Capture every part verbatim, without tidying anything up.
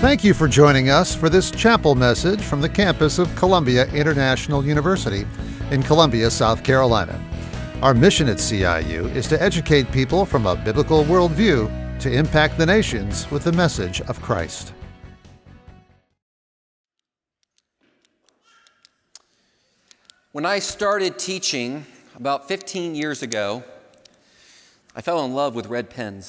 Thank you for joining us for this chapel message from the campus of Columbia International University in Columbia, South Carolina. Our mission at C I U is to educate people from a biblical worldview to impact the nations with the message of Christ. When I started teaching about fifteen years ago, I fell in love with red pens.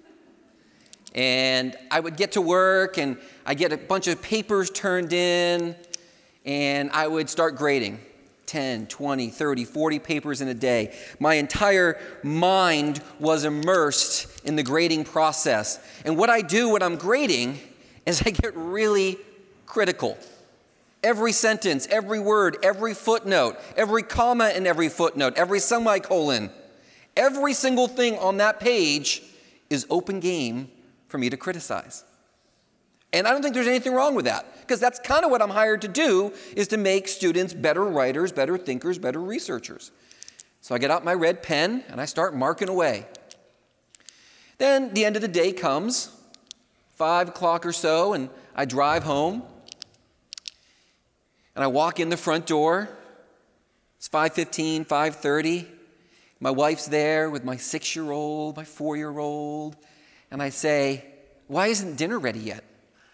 And I would get to work and I'd get a bunch of papers turned in and I would start grading ten, twenty, thirty, forty papers in a day. My entire mind was immersed in the grading process. And what I do when I'm grading is I get really critical. Every sentence, every word, every footnote, every comma in every footnote, every semicolon, every single thing on that page is open game for me to criticize. And I don't think there's anything wrong with that, because that's kind of what I'm hired to do, is to make students better writers, better thinkers, better researchers. So I get out my red pen and I start marking away. Then the end of the day comes, five o'clock or so, and I drive home. And I walk in the front door. It's five fifteen, five thirty. My wife's there with my six-year-old, my four-year-old. And I say, "Why isn't dinner ready yet?"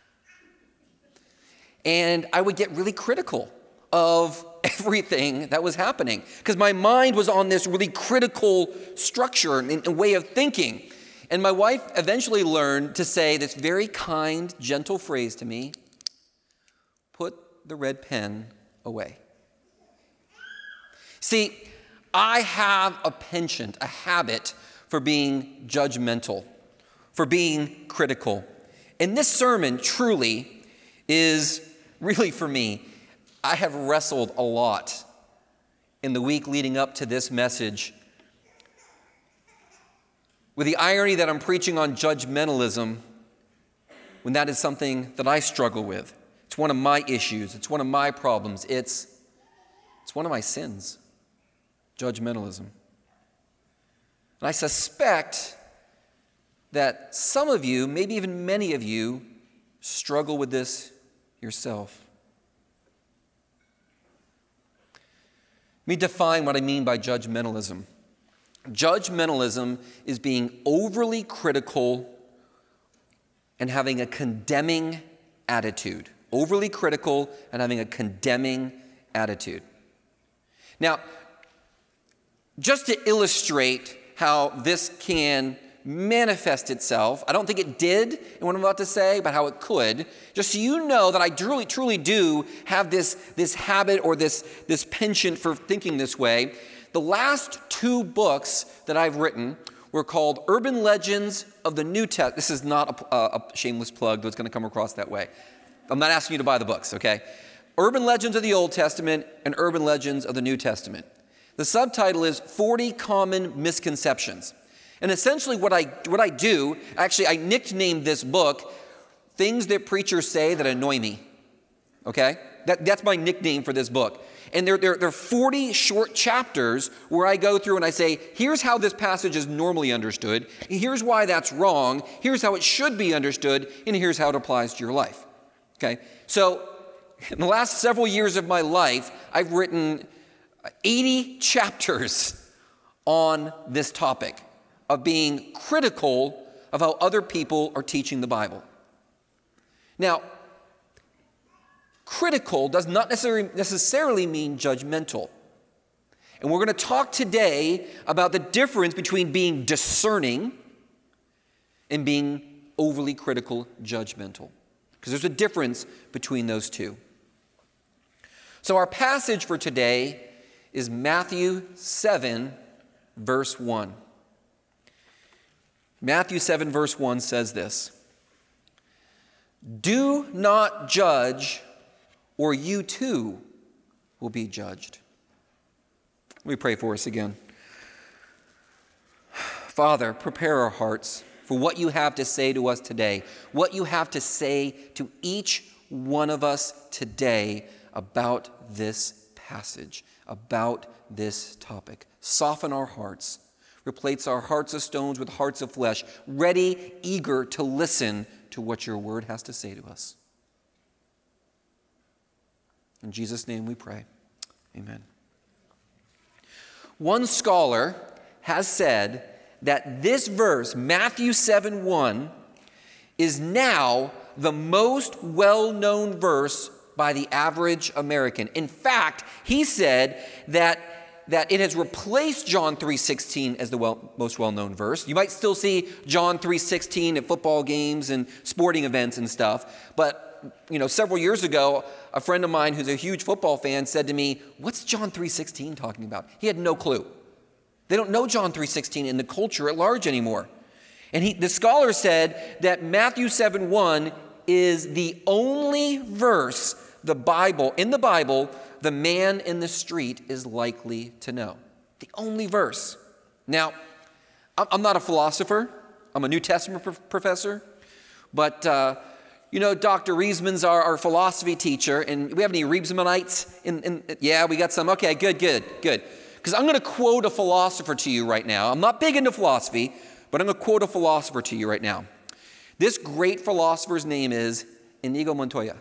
And I would get really critical of everything that was happening, because my mind was on this really critical structure and, and way of thinking. And my wife eventually learned to say this very kind, gentle phrase to me: "Put the red pen away." See, I have a penchant, a habit for being judgmental, for being critical. And this sermon truly is really, for me, I have wrestled a lot in the week leading up to this message with the irony that I'm preaching on judgmentalism when that is something that I struggle with. It's one of my issues. It's one of my problems. It's, it's one of my sins, judgmentalism. And I suspect that some of you, maybe even many of you, struggle with this yourself. Let me define what I mean by judgmentalism. Judgmentalism is being overly critical and having a condemning attitude. Overly critical and having a condemning attitude. Now, just to illustrate how this can manifest itself, I don't think it did in what I'm about to say, but how it could, just so you know that I truly, truly do have this, this habit or this, this penchant for thinking this way. The last two books that I've written were called Urban Legends of the New Testament. This is not a, a shameless plug, though it's going to come across that way. I'm not asking you to buy the books, okay? Urban Legends of the Old Testament and Urban Legends of the New Testament. The subtitle is forty Common Misconceptions. And essentially what I what I do, actually I nicknamed this book Things That Preachers Say That Annoy Me, okay? That, that's my nickname for this book. And there, there, there are forty short chapters where I go through and I say, here's how this passage is normally understood, here's why that's wrong, here's how it should be understood, and here's how it applies to your life. Okay, so in the last several years of my life, I've written eighty chapters on this topic of being critical of how other people are teaching the Bible. Now, critical does not necessarily, necessarily mean judgmental. And we're going to talk today about the difference between being discerning and being overly critical, judgmental. Because there's a difference between those two. So our passage for today is Matthew seven, verse one. Matthew seven, verse one says this: "Do not judge, or you too will be judged." Let me pray for us again. Father, prepare our hearts for what you have to say to us today, what you have to say to each one of us today about this passage, about this topic. Soften our hearts. Replace our hearts of stones with hearts of flesh, ready, eager to listen to what your word has to say to us. In Jesus' name we pray. Amen. One scholar has said that this verse, Matthew seven one, is now the most well-known verse by the average American. In fact, he said that, that it has replaced John three sixteen as the well, most well-known verse. You might still see John three sixteen at football games and sporting events and stuff, but you know, several years ago, a friend of mine who's a huge football fan said to me, "What's John three sixteen talking about?" He had no clue. They don't know John three sixteen in the culture at large anymore. And he, the scholar said that Matthew seven one is the only verse the Bible, in the Bible, the man in the street is likely to know. The only verse. Now, I'm not a philosopher. I'm a New Testament professor. But, uh, you know, Doctor Riesman's our, our philosophy teacher. And we have any Riesmanites? In, in, yeah, we got some. Okay, good, good, good. Because I'm going to quote a philosopher to you right now. I'm not big into philosophy, but I'm going to quote a philosopher to you right now. This great philosopher's name is Inigo Montoya.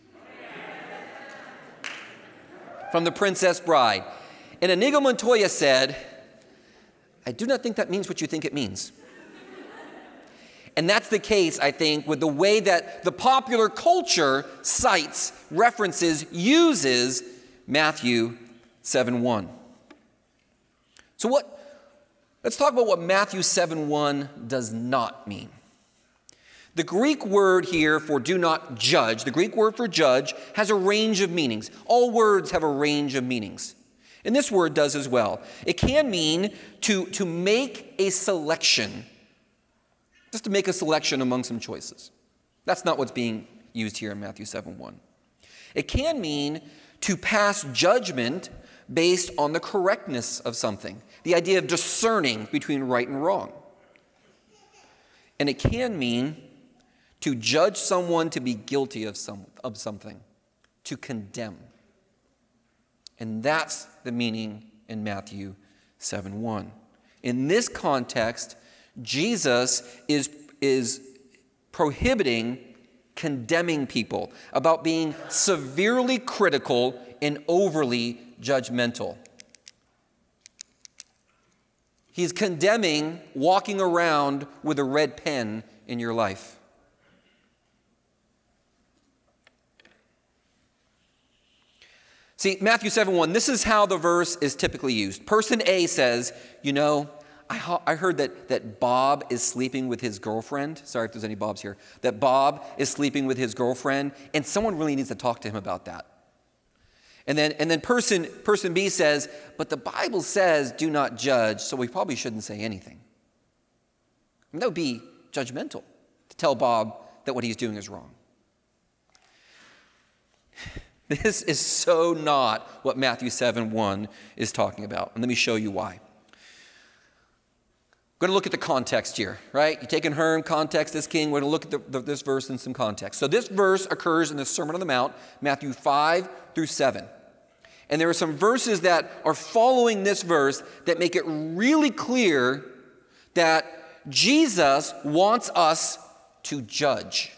From The Princess Bride. And Inigo Montoya said, "I do not think that means what you think it means." And that's the case, I think, with the way that the popular culture cites, references, uses Matthew seven one. So what, let's talk about what Matthew seven one does not mean. The Greek word here for do not judge, the Greek word for judge, has a range of meanings. All words have a range of meanings. And this word does as well. It can mean to, to make a selection, just to make a selection among some choices. That's not what's being used here in Matthew seven one. It can mean to pass judgment based on the correctness of something, the idea of discerning between right and wrong. And it can mean to judge someone to be guilty of some of something, to condemn. And that's the meaning in Matthew seven one. In this context, Jesus is, is prohibiting condemning people, about being severely critical and overly judgmental. He's condemning walking around with a red pen in your life. See, Matthew seven one, this is how the verse is typically used. Person A says, you know, I, ho- I heard that, that Bob is sleeping with his girlfriend. Sorry if there's any Bobs here. That Bob is sleeping with his girlfriend, and someone really needs to talk to him about that. And then, and then person, person B says, but the Bible says do not judge, so we probably shouldn't say anything. I mean, that would be judgmental to tell Bob that what he's doing is wrong. This is so not what Matthew seven one is talking about. And let me show you why. I'm going to look at the context here, right? You take in Herm, context, this king. We're going to look at the, the, this verse in some context. So this verse occurs in the Sermon on the Mount, Matthew five through seven. And there are some verses that are following this verse that make it really clear that Jesus wants us to judge.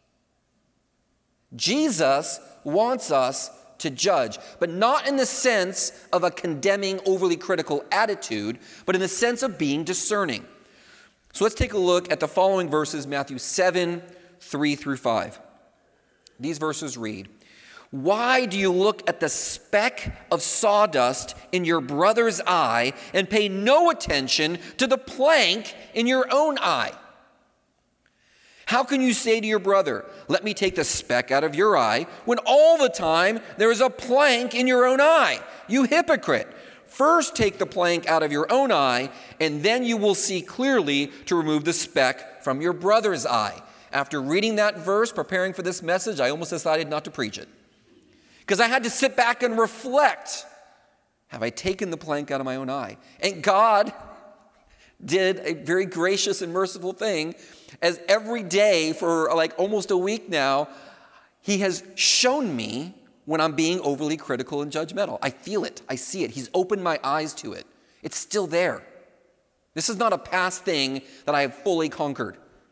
Jesus wants us to judge, but not in the sense of a condemning, overly critical attitude, but in the sense of being discerning. So let's take a look at the following verses, Matthew seven, three through five. These verses read, "Why do you look at the speck of sawdust in your brother's eye and pay no attention to the plank in your own eye? How can you say to your brother, 'Let me take the speck out of your eye,' when all the time there is a plank in your own eye? You hypocrite! First take the plank out of your own eye, and then you will see clearly to remove the speck from your brother's eye." After reading that verse, preparing for this message, I almost decided not to preach it. Because I had to sit back and reflect. Have I taken the plank out of my own eye? And God did a very gracious and merciful thing, as every day for like almost a week now, he has shown me when I'm being overly critical and judgmental. I feel it. I see it. He's opened my eyes to it. It's still there. This is not a past thing that I have fully conquered.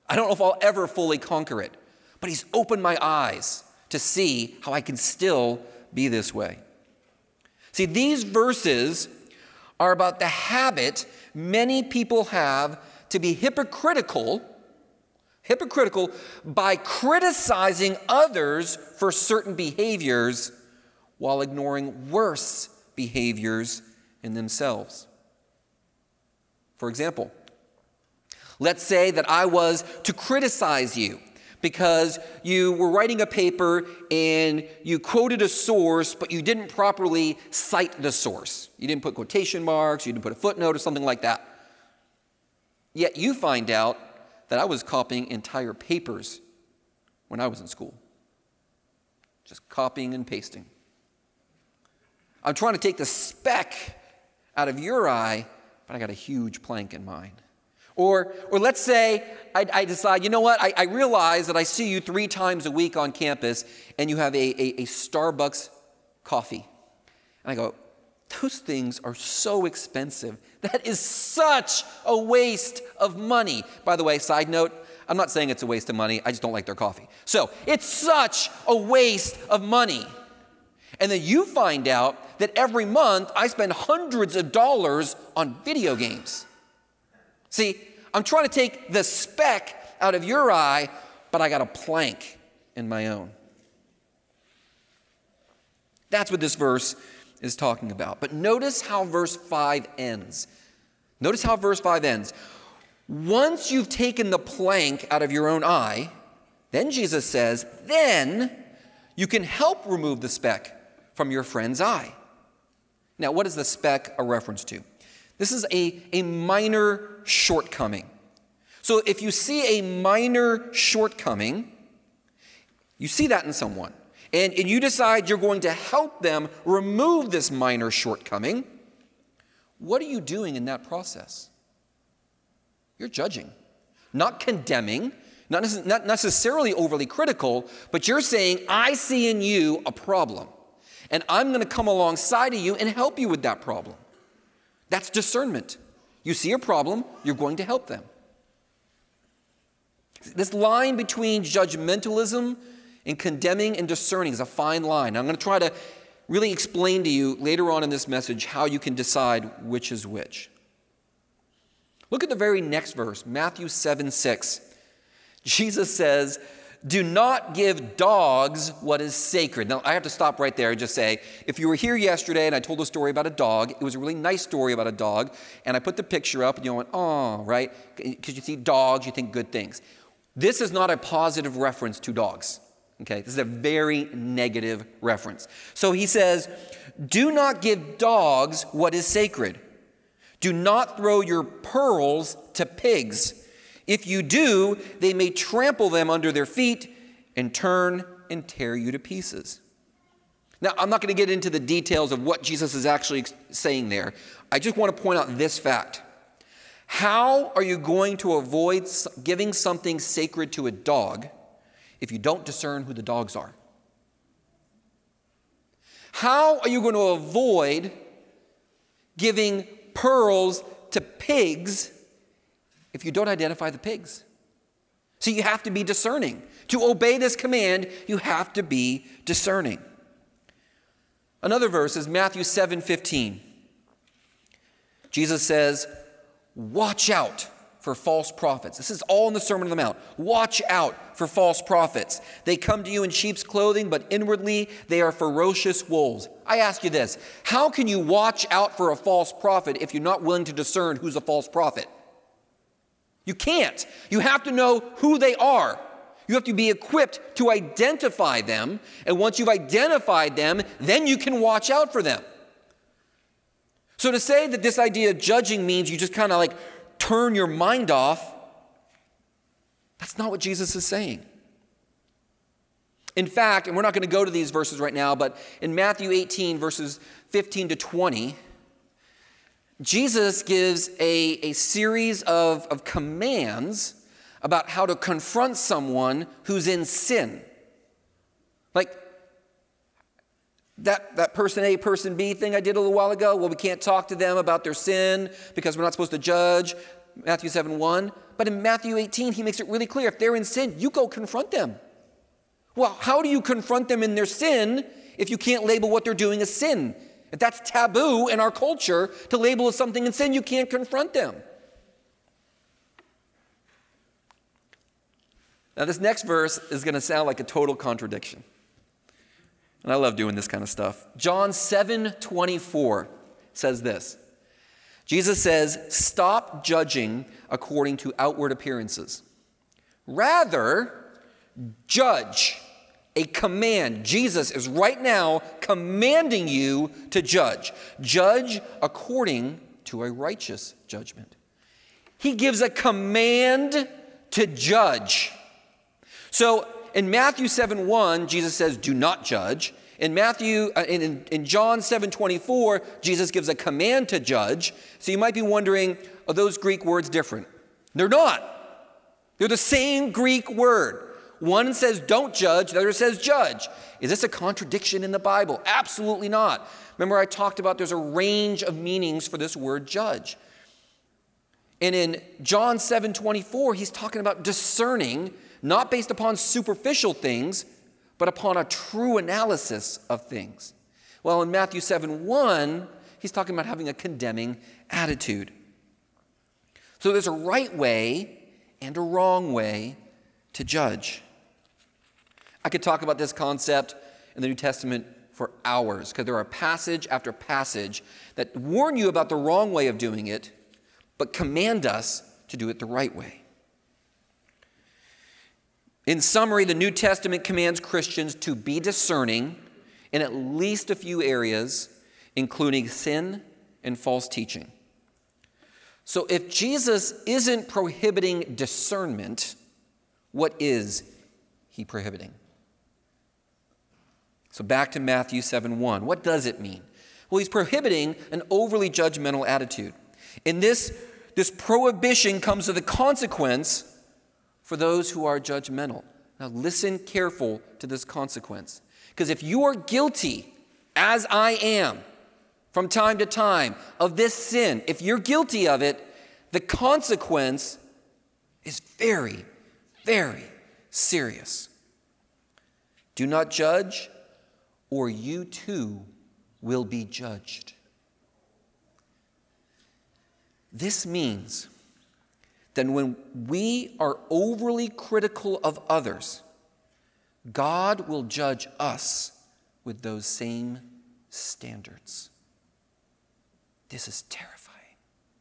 I don't know if I'll ever fully conquer it, but he's opened my eyes to see how I can still be this way. See, these verses are about the habit many people have to be hypocritical, hypocritical by criticizing others for certain behaviors while ignoring worse behaviors in themselves. For example, let's say that I was to criticize you because you were writing a paper and you quoted a source, but you didn't properly cite the source. You didn't put quotation marks, you didn't put a footnote or something like that. Yet you find out that I was copying entire papers when I was in school. Just copying and pasting. I'm trying to take the speck out of your eye, but I got a huge plank in mine. Or, or let's say I, I decide, you know what, I, I realize that I see you three times a week on campus and you have a, a, a Starbucks coffee. And I go, those things are so expensive. That is such a waste of money. By the way, side note, I'm not saying it's a waste of money. I just don't like their coffee. So it's such a waste of money. And then you find out that every month I spend hundreds of dollars on video games. See, I'm trying to take the speck out of your eye, but I got a plank in my own. That's what this verse is talking about. But notice how verse five ends. Notice how verse five ends. Once you've taken the plank out of your own eye, then Jesus says, then you can help remove the speck from your friend's eye. Now, what is the speck a reference to? This is a, a minor shortcoming. So if you see a minor shortcoming, you see that in someone, and, and you decide you're going to help them remove this minor shortcoming, what are you doing in that process? You're judging, not condemning, not, necess- not necessarily overly critical, but you're saying, I see in you a problem, and I'm going to come alongside of you and help you with that problem. That's discernment. You see a problem, you're going to help them. This line between judgmentalism and condemning and discerning is a fine line. I'm going to try to really explain to you later on in this message how you can decide which is which. Look at the very next verse, Matthew seven six. Jesus says, do not give dogs what is sacred. Now, I have to stop right there and just say, if you were here yesterday and I told a story about a dog, it was a really nice story about a dog, and I put the picture up and you went, oh, right? Because you see dogs, you think good things. This is not a positive reference to dogs, okay? This is a very negative reference. So he says, do not give dogs what is sacred. Do not throw your pearls to pigs. If you do, they may trample them under their feet and turn and tear you to pieces. Now, I'm not going to get into the details of what Jesus is actually saying there. I just want to point out this fact. How are you going to avoid giving something sacred to a dog if you don't discern who the dogs are? How are you going to avoid giving pearls to pigs if you don't identify the pigs? So you have to be discerning. To obey this command, you have to be discerning. Another verse is Matthew seven fifteen. Jesus says, watch out for false prophets. This is all in the Sermon on the Mount. Watch out for false prophets. They come to you in sheep's clothing, but inwardly they are ferocious wolves. I ask you this, how can you watch out for a false prophet if you're not willing to discern who's a false prophet? You can't. You have to know who they are. You have to be equipped to identify them. And once you've identified them, then you can watch out for them. So to say that this idea of judging means you just kind of like turn your mind off, that's not what Jesus is saying. In fact, and we're not going to go to these verses right now, but in Matthew eighteen, verses fifteen to twenty, Jesus gives a, a series of, of commands about how to confront someone who's in sin. Like that, that person A, person B thing I did a little while ago. Well, we can't talk to them about their sin because we're not supposed to judge. Matthew seven one. But in Matthew eighteen, he makes it really clear. If they're in sin, you go confront them. Well, how do you confront them in their sin if you can't label what they're doing as sin? If that's taboo in our culture to label as something in sin, you can't confront them. Now, this next verse is going to sound like a total contradiction. And I love doing this kind of stuff. John seven twenty-four says this. Jesus says, "Stop judging according to outward appearances. Rather, judge." A command. Jesus is right now commanding you to judge. Judge according to a righteous judgment. He gives a command to judge. So in Matthew seven one, Jesus says, "Do not judge." In Matthew, uh, in, in John seven twenty-four, Jesus gives a command to judge. So you might be wondering, are those Greek words different? They're not. They're the same Greek word. One says don't judge, the other says judge. Is this a contradiction in the Bible? Absolutely not. Remember I talked about there's a range of meanings for this word judge. And in John seven twenty-four, he's talking about discerning, not based upon superficial things, but upon a true analysis of things. Well, in Matthew seven one, he's talking about having a condemning attitude. So there's a right way and a wrong way to judge. I could talk about this concept in the New Testament for hours because there are passage after passage that warn you about the wrong way of doing it, but command us to do it the right way. In summary, the New Testament commands Christians to be discerning in at least a few areas, including sin and false teaching. So if Jesus isn't prohibiting discernment, what is he prohibiting? So back to Matthew seven one. What does it mean? Well, he's prohibiting an overly judgmental attitude. In this, this prohibition comes with a consequence for those who are judgmental. Now listen careful to this consequence. Because if you are guilty, as I am, from time to time, of this sin, if you're guilty of it, the consequence is very, very serious. Do not judge, or you too will be judged. This means that when we are overly critical of others, God will judge us with those same standards. This is terrifying.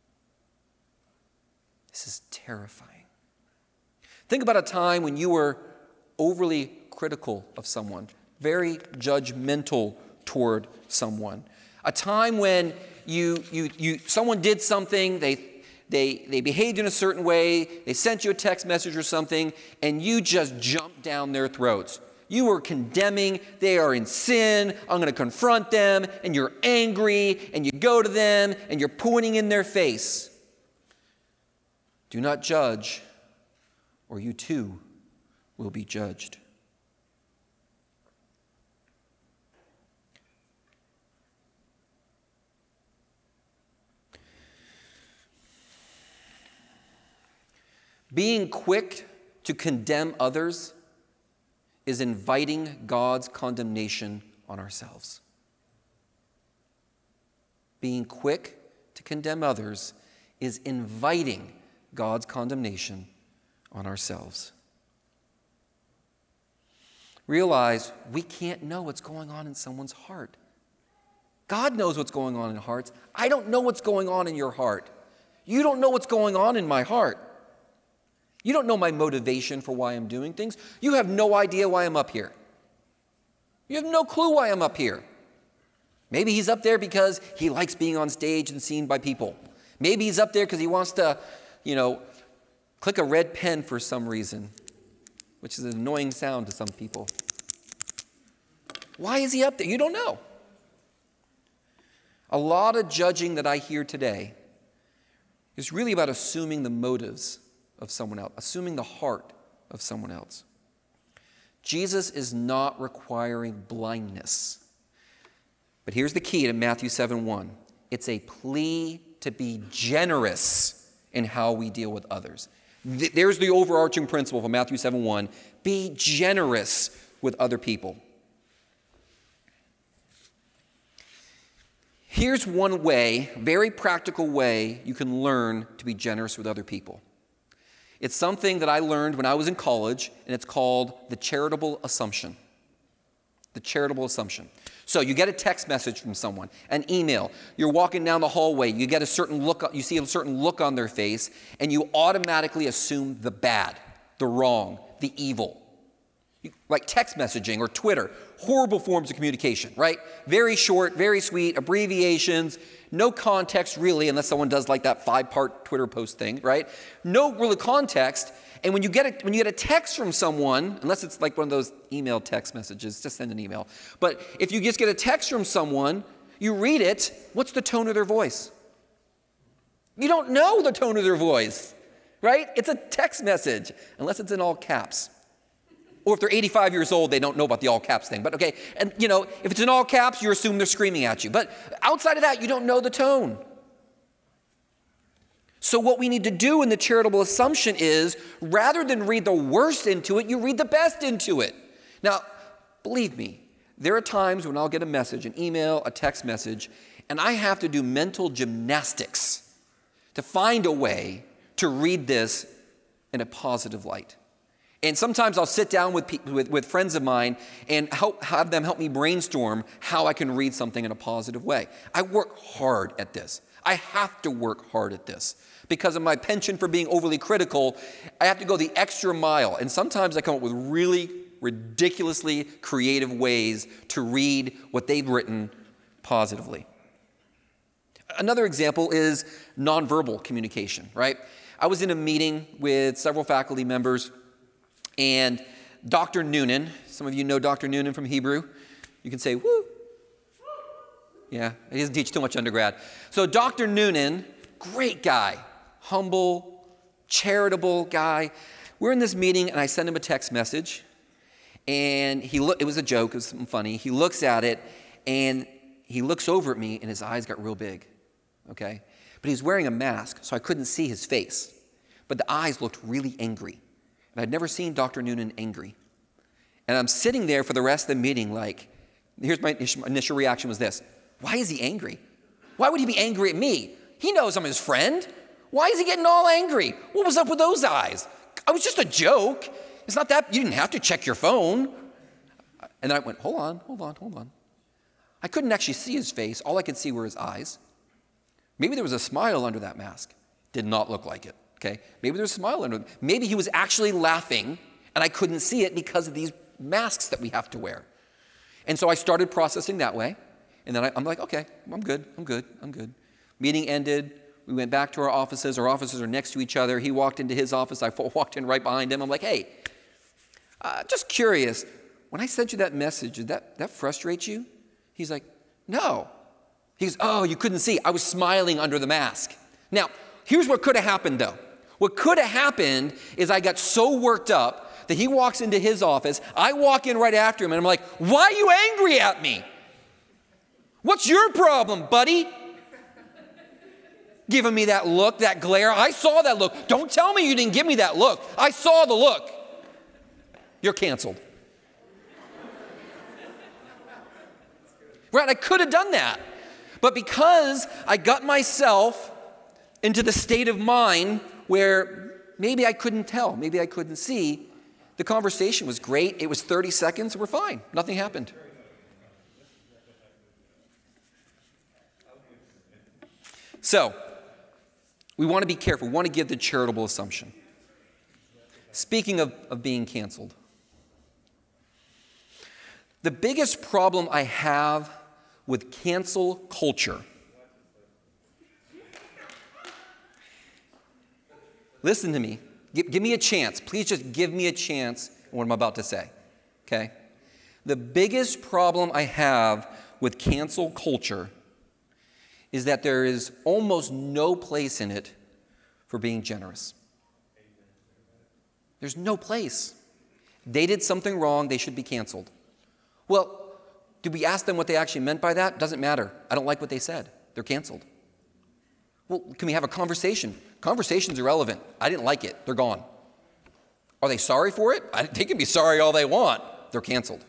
This is terrifying. Think about a time when you were overly critical of someone, very judgmental toward someone. A time when you, you, you, someone did something, they, they, they behaved in a certain way, they sent you a text message or something, and you just jumped down their throats. You were condemning, they are in sin, I'm going to confront them, and you're angry, and you go to them, and you're pointing in their face. Do not judge, or you too will be judged. Being quick to condemn others is inviting God's condemnation on ourselves. Being quick to condemn others is inviting God's condemnation on ourselves. Realize we can't know what's going on in someone's heart. God knows what's going on in hearts. I don't know what's going on in your heart. You don't know what's going on in my heart. You don't know my motivation for why I'm doing things. You have no idea why I'm up here. You have no clue why I'm up here. Maybe he's up there because he likes being on stage and seen by people. Maybe he's up there because he wants to, you know, click a red pen for some reason, which is an annoying sound to some people. Why is he up there? You don't know. A lot of judging that I hear today is really about assuming the motives of someone else, assuming the heart of someone else. Jesus is not requiring blindness. But here's the key to Matthew seven one. It's a plea to be generous in how we deal with others. Th- there's the overarching principle from Matthew seven one. Be generous with other people. Here's one way, very practical way, you can learn to be generous with other people. It's something that I learned when I was in college, and it's called the charitable assumption. The charitable assumption. So you get a text message from someone, an email. You're walking down the hallway. You get a certain look. You see a certain look on their face, and you automatically assume the bad, the wrong, the evil. Like text messaging or Twitter, horrible forms of communication, right? Very short, very sweet, abbreviations, no context really, unless someone does like that five-part Twitter post thing, right? No real context. And when you get a, when you get a text from someone, unless it's like one of those email text messages, just send an email. But if you just get a text from someone, you read it, what's the tone of their voice? You don't know the tone of their voice, right? It's a text message, unless it's in all caps. Or if they're eighty-five years old, they don't know about the all caps thing. But okay, and you know, if it's in all caps, you assume they're screaming at you. But outside of that, you don't know the tone. So what we need to do in the charitable assumption is, rather than read the worst into it, you read the best into it. Now, believe me, there are times when I'll get a message, an email, a text message, and I have to do mental gymnastics to find a way to read this in a positive light. And sometimes I'll sit down with, people, with, with friends of mine and help, have them help me brainstorm how I can read something in a positive way. I work hard at this. I have to work hard at this. Because of my penchant for being overly critical, I have to go the extra mile. And sometimes I come up with really ridiculously creative ways to read what they've written positively. Another example is nonverbal communication, right? I was in a meeting with several faculty members, and Doctor Noonan, some of you know Doctor Noonan from Hebrew. You can say, woo. Yeah, he doesn't teach too much undergrad. So Doctor Noonan, great guy, humble, charitable guy. We're in this meeting, and I send him a text message, and he lo- it was a joke, it was something funny. He looks at it, and he looks over at me, and his eyes got real big, okay? But he's wearing a mask, so I couldn't see his face. But the eyes looked really angry. And I'd never seen Doctor Noonan angry. And I'm sitting there for the rest of the meeting like, here's my initial reaction was this. Why is he angry? Why would he be angry at me? He knows I'm his friend. Why is he getting all angry? What was up with those eyes? I was just a joke. It's not that, you didn't have to check your phone. And then I went, hold on, hold on, hold on. I couldn't actually see his face. All I could see were his eyes. Maybe there was a smile under that mask. Did not look like it. Okay, maybe there's a smile under it. Maybe he was actually laughing, and I couldn't see it because of these masks that we have to wear. And so I started processing that way, and then I, I'm like, okay, I'm good, I'm good, I'm good. Meeting ended. We went back to our offices. Our offices are next to each other. He walked into his office. I walked in right behind him. I'm like, hey, uh, just curious, when I sent you that message, did that, that frustrate you? He's like, no. He goes, oh, you couldn't see. I was smiling under the mask. Now, here's what could have happened, though. What could have happened is I got so worked up that he walks into his office. I walk in right after him, and I'm like, why are you angry at me? What's your problem, buddy? Giving me that look, that glare. I saw that look. Don't tell me you didn't give me that look. I saw the look. You're canceled. Right? I could have done that. But because I got myself into the state of mind where maybe I couldn't tell, maybe I couldn't see, the conversation was great. It was thirty seconds. We're fine. Nothing happened. So, we want to be careful. We want to give the charitable assumption. Speaking of, of being canceled, the biggest problem I have with cancel culture, listen to me. Give, give me a chance. Please just give me a chance in what I'm about to say, okay? The biggest problem I have with cancel culture is that there is almost no place in it for being generous. There's no place. They did something wrong, they should be canceled. Well, did we ask them what they actually meant by that? Doesn't matter. I don't like what they said. They're canceled. Well, can we have a conversation? Conversation's irrelevant. I didn't like it. They're gone. Are they sorry for it? I, they can be sorry all they want. They're canceled.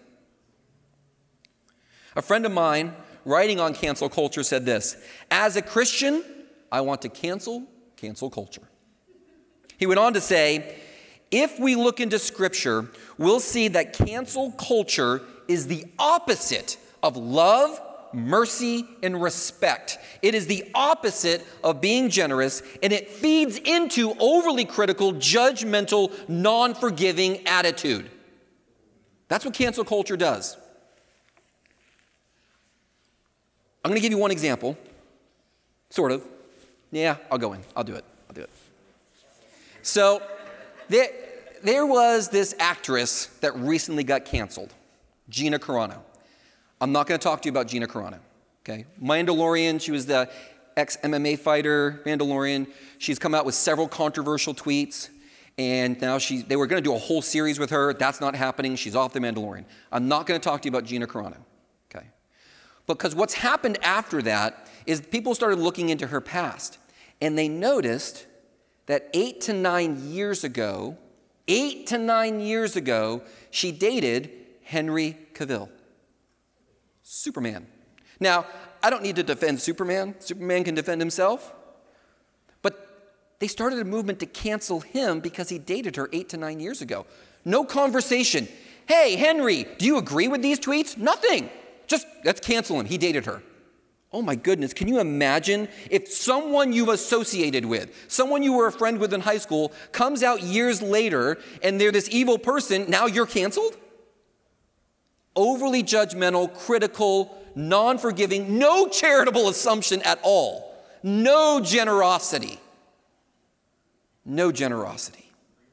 A friend of mine, writing on cancel culture, said this: as a Christian, I want to cancel cancel culture. He went on to say, if we look into Scripture, we'll see that cancel culture is the opposite of love, mercy, and respect. It is the opposite of being generous, and it feeds into overly critical, judgmental, non-forgiving attitude. That's what cancel culture does. I'm going to give you one example. Sort of. Yeah, I'll go in. I'll do it. I'll do it. So, there, there was this actress that recently got canceled, Gina Carano. I'm not going to talk to you about Gina Carano, okay? Mandalorian, she was the ex-M M A fighter, Mandalorian. She's come out with several controversial tweets, and now she, they were going to do a whole series with her. That's not happening. She's off the Mandalorian. I'm not going to talk to you about Gina Carano, okay? Because what's happened after that is people started looking into her past, and they noticed that eight to nine years ago, eight to nine years ago, she dated Henry Cavill. Superman. Now, I don't need to defend Superman. Superman can defend himself. But they started a movement to cancel him because he dated her eight to nine years ago. No conversation. Hey, Henry, do you agree with these tweets? Nothing. Just, let's cancel him. He dated her. Oh my goodness, can you imagine if someone you've associated with, someone you were a friend with in high school, comes out years later and they're this evil person, now you're canceled? Overly judgmental, critical, non-forgiving, no charitable assumption at all. No generosity. No generosity.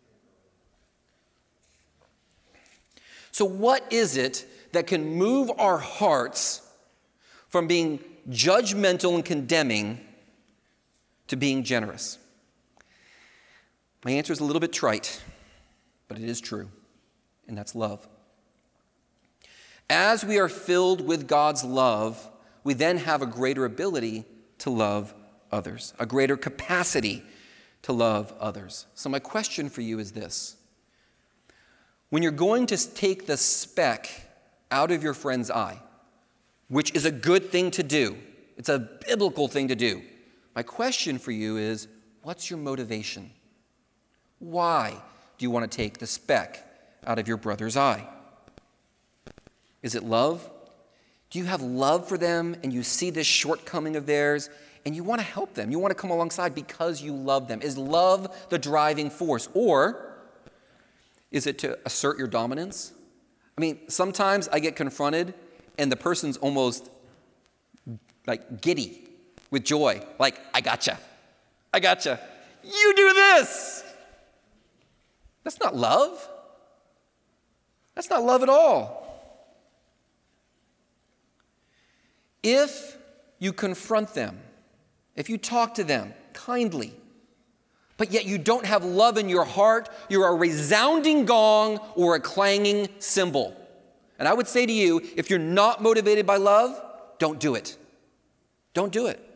So what is it that can move our hearts from being judgmental and condemning to being generous? My answer is a little bit trite, but it is true, and that's love. As we are filled with God's love, we then have a greater ability to love others, a greater capacity to love others. So my question for you is this: when you're going to take the speck out of your friend's eye, which is a good thing to do, it's a biblical thing to do, my question for you is, what's your motivation? Why do you want to take the speck out of your brother's eye? Is it love? Do you have love for them and you see this shortcoming of theirs and you want to help them? You want to come alongside because you love them? Is love the driving force? Or is it to assert your dominance? I mean, sometimes I get confronted and the person's almost like giddy with joy. Like, I gotcha. I gotcha. You do this. That's not love. That's not love at all. If you confront them, if you talk to them kindly, but yet you don't have love in your heart, you're a resounding gong or a clanging cymbal. And I would say to you, if you're not motivated by love, don't do it. Don't do it.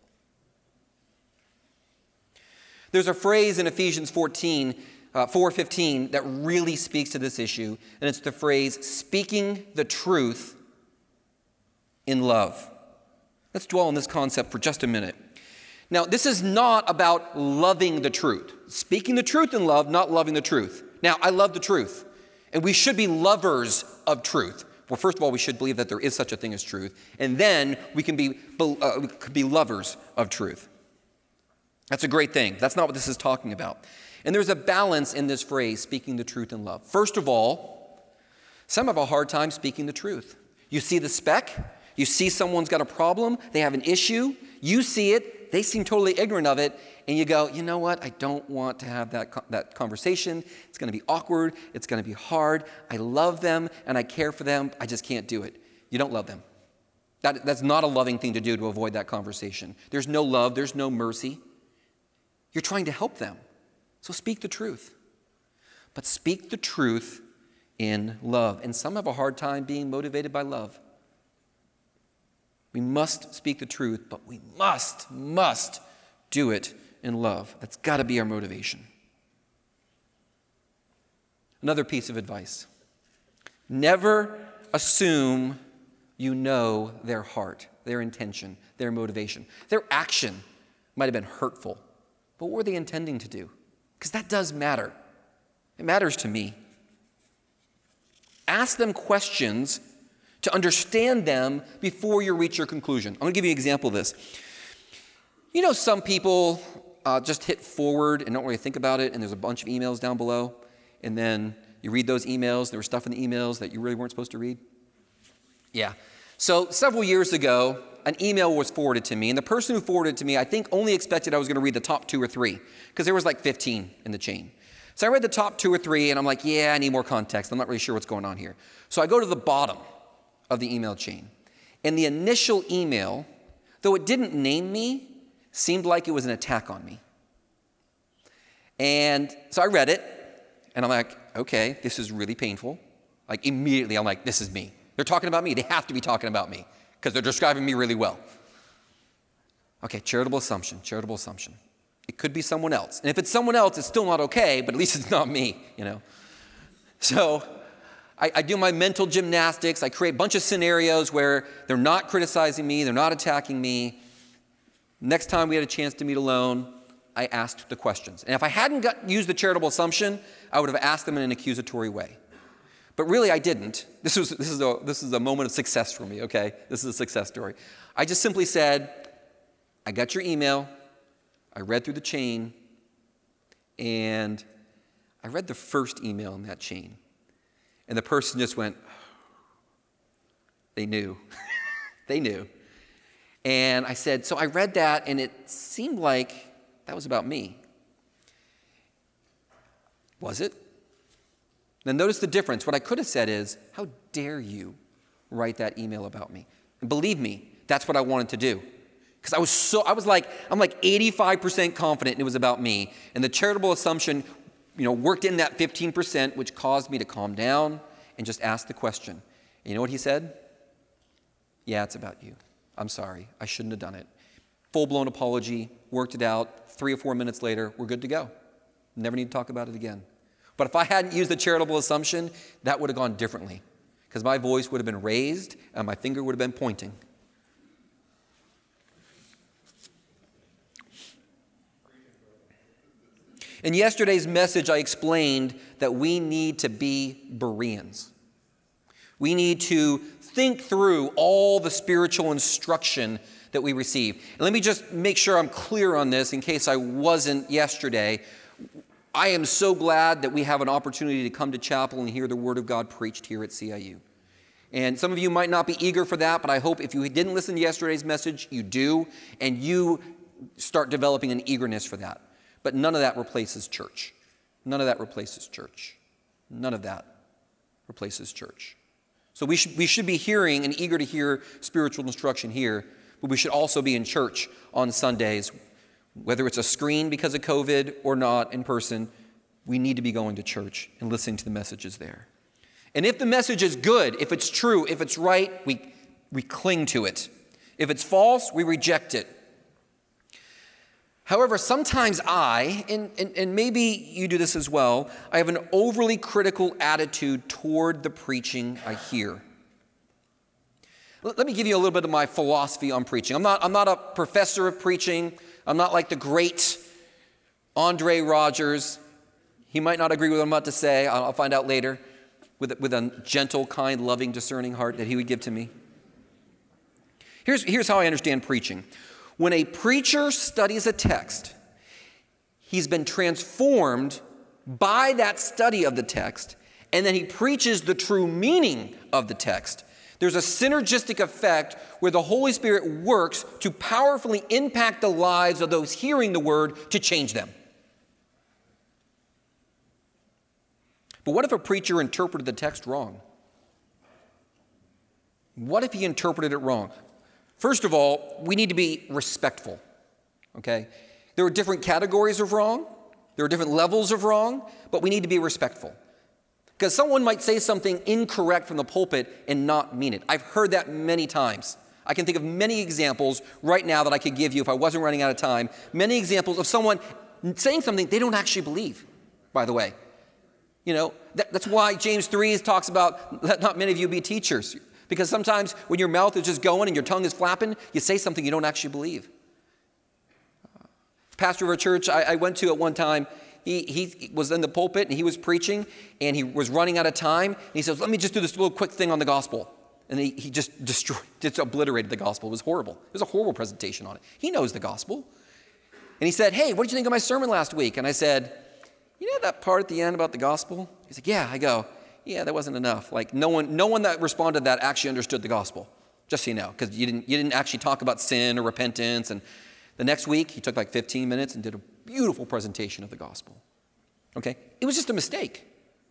There's a phrase in Ephesians fourteen, uh, four fifteen that really speaks to this issue, and it's the phrase, speaking the truth in love. Let's dwell on this concept for just a minute. Now, this is not about loving the truth. Speaking the truth in love, not loving the truth. Now, I love the truth, and we should be lovers of truth. Well, first of all, we should believe that there is such a thing as truth, and then we can be, uh, we can be lovers of truth. That's a great thing. That's not what this is talking about. And there's a balance in this phrase, speaking the truth in love. First of all, some have a hard time speaking the truth. You see the speck, you see someone's got a problem, they have an issue, you see it, they seem totally ignorant of it, and you go, you know what, I don't want to have that, that conversation. It's going to be awkward, it's going to be hard. I love them and I care for them, I just can't do it. You don't love them. That, that's not a loving thing to do to avoid that conversation. There's no love, there's no mercy. You're trying to help them. So speak the truth. But speak the truth in love. And some have a hard time being motivated by love. We must speak the truth, but we must, must do it in love. That's got to be our motivation. Another piece of advice. Never assume you know their heart, their intention, their motivation. Their action might have been hurtful, but what were they intending to do? Because that does matter. It matters to me. Ask them questions to understand them before you reach your conclusion. I'm going to give you an example of this. You know, some people uh, just hit forward and don't really think about it, and there's a bunch of emails down below, and then you read those emails. There was stuff in the emails that you really weren't supposed to read. Yeah. So several years ago, an email was forwarded to me, and the person who forwarded it to me, I think, only expected I was going to read the top two or three, because there was like fifteen in the chain. So I read the top two or three, and I'm like, yeah, I need more context. I'm not really sure what's going on here. So I go to the bottom of the email chain, and the initial email, though it didn't name me, seemed like it was an attack on me. And so I read it, and I'm like, okay, this is really painful. Like immediately, I'm like, this is me. They're talking about me. They have to be talking about me because they're describing me really well. Okay, charitable assumption, charitable assumption. It could be someone else. And if it's someone else, it's still not okay, but at least it's not me, you know. So I, I do my mental gymnastics. I create a bunch of scenarios where they're not criticizing me, they're not attacking me. Next time we had a chance to meet alone, I asked the questions. And if I hadn't got, used the charitable assumption, I would have asked them in an accusatory way. But really, I didn't. This was this is a this is a moment of success for me, okay? This is a success story. I just simply said, I got your email, I read through the chain, and I read the first email in that chain. And the person just went, they knew. They knew. And I said, so I read that, and it seemed like that was about me. Was it? Now notice the difference. What I could have said is, how dare you write that email about me? And believe me, that's what I wanted to do. Because I was so, I was like, I'm like eighty-five percent confident it was about me. And the charitable assumption, you know, worked in that fifteen percent, which caused me to calm down and just ask the question. And you know what he said? Yeah, it's about you. I'm sorry. I shouldn't have done it. Full-blown apology, worked it out. Three or four minutes later, we're good to go. Never need to talk about it again. But if I hadn't used the charitable assumption, that would have gone differently. Because my voice would have been raised and my finger would have been pointing. In yesterday's message, I explained that we need to be Bereans. We need to think through all the spiritual instruction that we receive. And let me just make sure I'm clear on this in case I wasn't yesterday. I am so glad that we have an opportunity to come to chapel and hear the Word of God preached here at C I U. And some of you might not be eager for that, but I hope if you didn't listen to yesterday's message, you do, and you start developing an eagerness for that. But none of that replaces church. None of that replaces church. None of that replaces church. So we should, we should be hearing and eager to hear spiritual instruction here, but we should also be in church on Sundays. Whether it's a screen because of COVID or not in person, we need to be going to church and listening to the messages there. And if the message is good, if it's true, if it's right, we, we cling to it. If it's false, we reject it. However, sometimes I, and, and, and maybe you do this as well, I have an overly critical attitude toward the preaching I hear. Let, let me give you a little bit of my philosophy on preaching. I'm not, I'm not a professor of preaching. I'm not like the great Andre Rogers. He might not agree with what I'm about to say. I'll find out later with, with a gentle, kind, loving, discerning heart that he would give to me. Here's, here's how I understand preaching. When a preacher studies a text, he's been transformed by that study of the text, and then he preaches the true meaning of the text. There's a synergistic effect where the Holy Spirit works to powerfully impact the lives of those hearing the word to change them. But what if a preacher interpreted the text wrong? What if he interpreted it wrong? First of all, we need to be respectful, okay? There are different categories of wrong. There are different levels of wrong, but we need to be respectful. Because someone might say something incorrect from the pulpit and not mean it. I've heard that many times. I can think of many examples right now that I could give you if I wasn't running out of time. Many examples of someone saying something they don't actually believe, by the way. You know, that, that's why James three talks about let not many of you be teachers. Because sometimes when your mouth is just going and your tongue is flapping, you say something you don't actually believe. Pastor of a church I, I went to at one time, he, he was in the pulpit and he was preaching and he was running out of time. And he says, let me just do this little quick thing on the gospel. And he, he just destroyed, just obliterated the gospel. It was horrible. It was a horrible presentation on it. He knows the gospel. And he said, hey, what did you think of my sermon last week? And I said, you know that part at the end about the gospel? He's like, yeah. I go, yeah, that wasn't enough. Like no one, no one that responded to that actually understood the gospel. Just so you know, because you didn't, you didn't actually talk about sin or repentance. And the next week, he took like fifteen minutes and did a beautiful presentation of the gospel. Okay? It was just a mistake.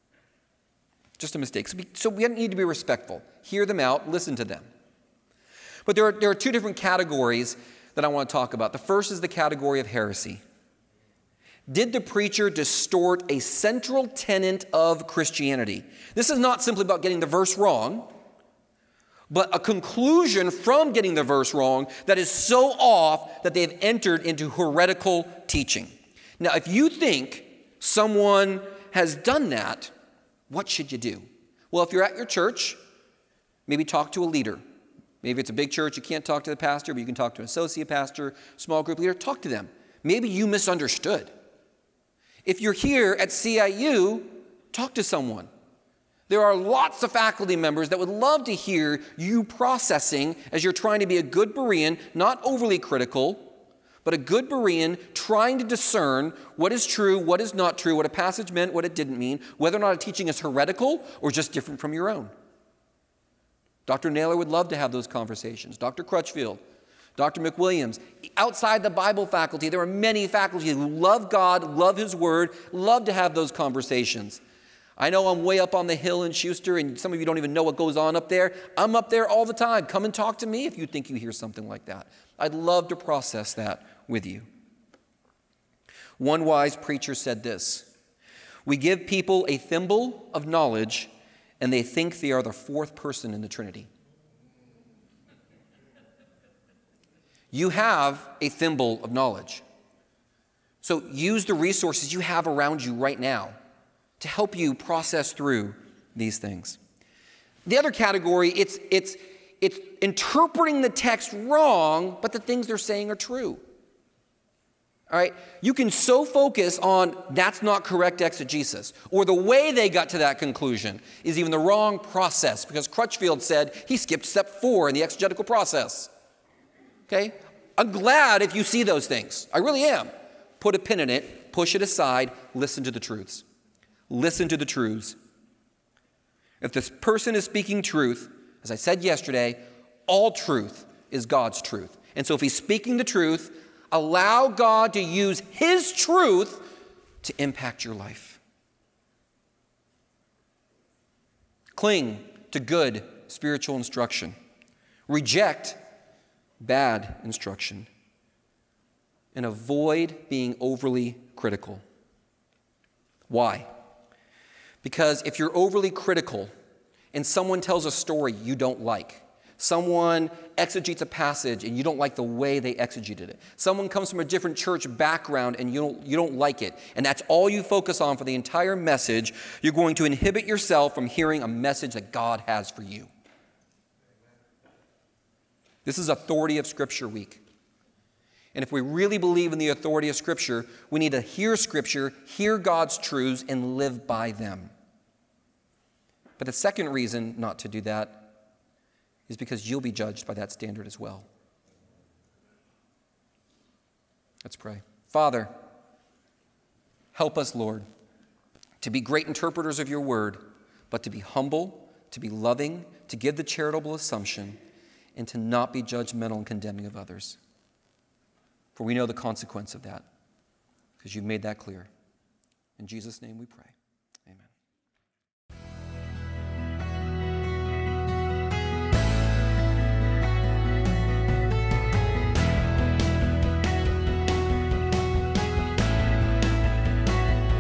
Just a mistake. So we, so we need to be respectful. Hear them out, listen to them. But there are, there are two different categories that I want to talk about. The first is the category of heresy. Did the preacher distort a central tenet of Christianity? This is not simply about getting the verse wrong, but a conclusion from getting the verse wrong that is so off that they have entered into heretical teaching. Now, if you think someone has done that, what should you do? Well, if you're at your church, maybe talk to a leader. Maybe it's a big church, you can't talk to the pastor, but you can talk to an associate pastor, small group leader, talk to them. Maybe you misunderstood. If you're here at C I U, talk to someone. There are lots of faculty members that would love to hear you processing as you're trying to be a good Berean, not overly critical, but a good Berean trying to discern what is true, what is not true, what a passage meant, what it didn't mean, whether or not a teaching is heretical or just different from your own. Doctor Naylor would love to have those conversations. Doctor Crutchfield, Doctor McWilliams. Outside the Bible faculty, there are many faculty who love God, love His Word, love to have those conversations. I know I'm way up on the hill in Schuster, and some of you don't even know what goes on up there. I'm up there all the time. Come and talk to me if you think you hear something like that. I'd love to process that with you. One wise preacher said this: we give people a thimble of knowledge, and they think they are the fourth person in the Trinity. You have a thimble of knowledge. So use the resources you have around you right now to help you process through these things. The other category, it's, it's, it's interpreting the text wrong, but the things they're saying are true. All right? You can so focus on that's not correct exegesis, or the way they got to that conclusion is even the wrong process, because Crutchfield said he skipped step four in the exegetical process. Okay? I'm glad if you see those things. I really am. Put a pin in it, push it aside, listen to the truths. Listen to the truths. If this person is speaking truth, as I said yesterday, all truth is God's truth. And so if he's speaking the truth, allow God to use His truth to impact your life. Cling to good spiritual instruction. Reject bad instruction. And avoid being overly critical. Why? Because if you're overly critical and someone tells a story you don't like, someone exegetes a passage and you don't like the way they exegeted it, someone comes from a different church background and you don't, you don't like it, and that's all you focus on for the entire message, you're going to inhibit yourself from hearing a message that God has for you. This is Authority of Scripture Week. And if we really believe in the authority of Scripture, we need to hear Scripture, hear God's truths, and live by them. But the second reason not to do that is because you'll be judged by that standard as well. Let's pray. Father, help us, Lord, to be great interpreters of your word, but to be humble, to be loving, to give the charitable assumption, and to not be judgmental and condemning of others. For we know the consequence of that, because you've made that clear. In Jesus' name we pray. Amen.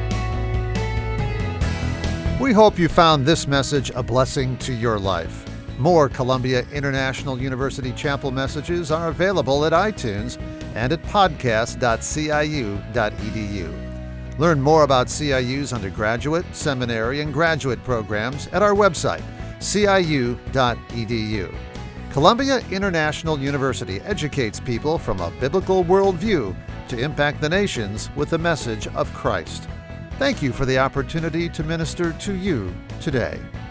We hope you found this message a blessing to your life. More Columbia International University Chapel messages are available at iTunes and at podcast dot c i u dot e d u. Learn more about C I U's undergraduate, seminary, and graduate programs at our website, c i u dot e d u. Columbia International University educates people from a biblical worldview to impact the nations with the message of Christ. Thank you for the opportunity to minister to you today.